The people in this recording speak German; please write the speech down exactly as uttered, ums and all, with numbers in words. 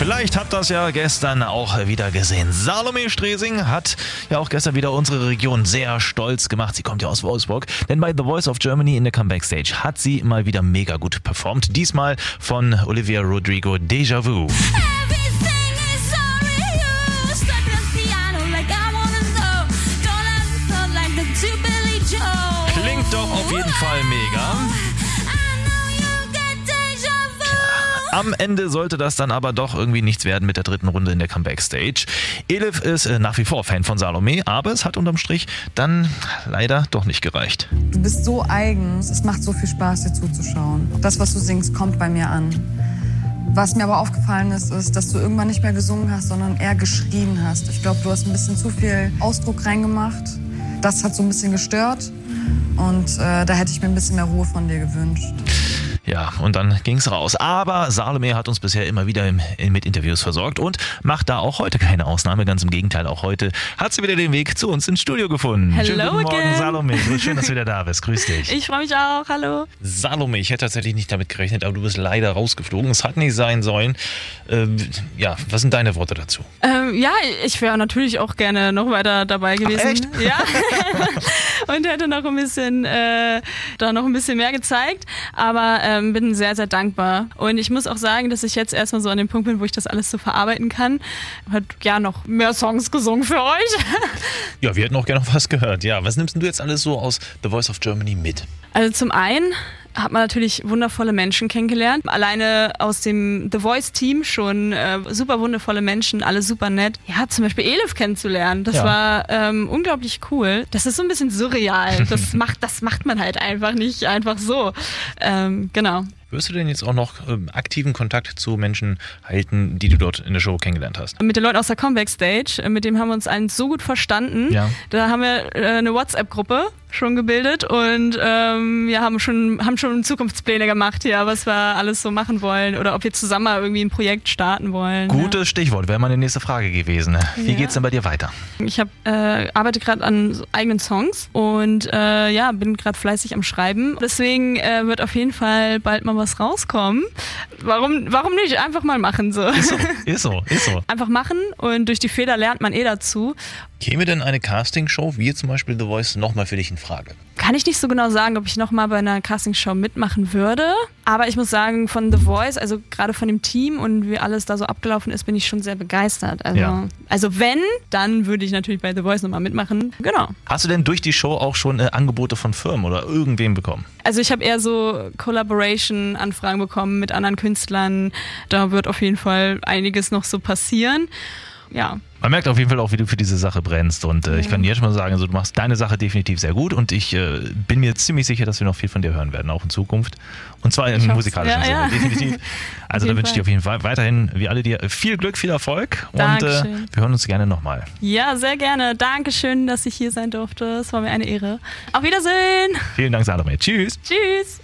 Vielleicht habt ihr das ja gestern auch wieder gesehen. Salome Stresing hat ja auch gestern wieder unsere Region sehr stolz gemacht. Sie kommt ja aus Wolfsburg, denn bei The Voice of Germany in der Comeback Stage hat sie mal wieder mega gut performt. Diesmal von Olivia Rodrigo, Déjà Vu. Klingt doch auf jeden Fall mega. Am Ende sollte das dann aber doch irgendwie nichts werden mit der dritten Runde in der Comeback Stage. Elif ist äh, nach wie vor Fan von Salome, aber es hat unterm Strich dann leider doch nicht gereicht. Du bist so eigen, es macht so viel Spaß, dir zuzuschauen. Das, was du singst, kommt bei mir an. Was mir aber aufgefallen ist, ist, dass du irgendwann nicht mehr gesungen hast, sondern eher geschrien hast. Ich glaube, du hast ein bisschen zu viel Ausdruck reingemacht. Das hat so ein bisschen gestört und äh, da hätte ich mir ein bisschen mehr Ruhe von dir gewünscht. Ja, und dann ging's raus. Aber Salome hat uns bisher immer wieder im, mit Interviews versorgt und macht da auch heute keine Ausnahme. Ganz im Gegenteil, auch heute hat sie wieder den Weg zu uns ins Studio gefunden. Hello Schönen guten Morgen, again. Salome. Schön, dass du wieder da bist. Grüß dich. Ich freue mich auch. Hallo. Salome, ich hätte tatsächlich nicht damit gerechnet, aber du bist leider rausgeflogen. Es hat nicht sein sollen. Ähm, ja, was sind deine Worte dazu? Ähm, ja, ich wäre natürlich auch gerne noch weiter dabei gewesen. Ach, echt? Ja. Und hätte noch ein bisschen, äh, da noch ein bisschen mehr gezeigt. Aber ähm, bin sehr, sehr dankbar. Und ich muss auch sagen, dass ich jetzt erstmal so an dem Punkt bin, wo ich das alles so verarbeiten kann. Hat ja noch mehr Songs gesungen für euch. Ja, wir hätten auch gerne noch was gehört. Ja, was nimmst du jetzt alles so aus The Voice of Germany mit? Also zum einen hat man natürlich wundervolle Menschen kennengelernt. Alleine aus dem The Voice-Team schon äh, super wundervolle Menschen, alle super nett. Ja, zum Beispiel Elif kennenzulernen, das ja. war ähm, unglaublich cool. Das ist so ein bisschen surreal. Das macht, das macht man halt einfach nicht einfach so. Ähm, genau. Wirst du denn jetzt auch noch ähm, aktiven Kontakt zu Menschen halten, die du dort in der Show kennengelernt hast? Mit den Leuten aus der Comeback Stage, mit dem haben wir uns allen so gut verstanden. Ja. Da haben wir äh, eine WhatsApp-Gruppe schon gebildet und ähm, wir haben schon, haben schon Zukunftspläne gemacht, ja, was wir alles so machen wollen oder ob wir zusammen mal irgendwie ein Projekt starten wollen. Gutes ja. Stichwort, wäre meine nächste Frage gewesen. Wie Ja. geht's denn bei dir weiter? Ich hab, äh, arbeite gerade an so eigenen Songs und äh, ja, bin gerade fleißig am Schreiben. Deswegen äh, wird auf jeden Fall bald mal was rauskommen. Warum, warum nicht? Einfach mal machen so. Ist so, ist so, ist so. Einfach machen und durch die Fehler lernt man eh dazu. Käme denn eine Castingshow, wie zum Beispiel The Voice, nochmal für dich in Frage? Kann ich nicht so genau sagen, ob ich nochmal bei einer Castingshow mitmachen würde. Aber ich muss sagen, von The Voice, also gerade von dem Team und wie alles da so abgelaufen ist, bin ich schon sehr begeistert. Also, Ja. also wenn, dann würde ich natürlich bei The Voice nochmal mitmachen. Genau. Hast du denn durch die Show auch schon äh, Angebote von Firmen oder irgendwem bekommen? Also ich habe eher so Collaboration-Anfragen bekommen mit anderen Künstlern. Da wird auf jeden Fall einiges noch so passieren. Ja. Man merkt auf jeden Fall auch, wie du für diese Sache brennst und äh, ich kann dir jetzt schon mal sagen, also du machst deine Sache definitiv sehr gut und ich äh, bin mir ziemlich sicher, dass wir noch viel von dir hören werden, auch in Zukunft und zwar in musikalischen ja, Sinne, ja. definitiv. Also da wünsche ich dir auf jeden Fall weiterhin, wie alle dir, viel Glück, viel Erfolg und äh, Dankeschön. wir hören uns gerne nochmal. Ja, sehr gerne. Dankeschön, dass ich hier sein durfte. Es war mir eine Ehre. Auf Wiedersehen. Vielen Dank, Salome. Tschüss. Tschüss.